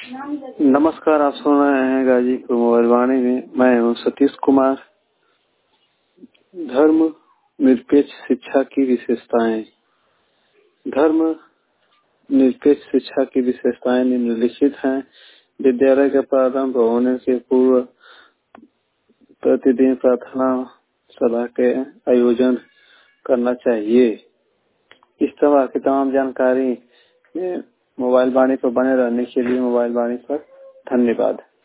नमस्कार, आप सुन रहे हैं गाजीपुर मोबाइल वाणी में। मैं हूं सतीश कुमार। धर्म निरपेक्ष शिक्षा की विशेषताएं। धर्म निरपेक्ष शिक्षा की विशेषताएं निम्नलिखित हैं। विद्यालय का प्रारंभ होने के पूर्व प्रतिदिन प्रार्थना सभा के आयोजन करना चाहिए। इस तरह की तमाम जानकारी मोबाइल वाणी पर बने रहने के लिए मोबाइल वाणी पर धन्यवाद।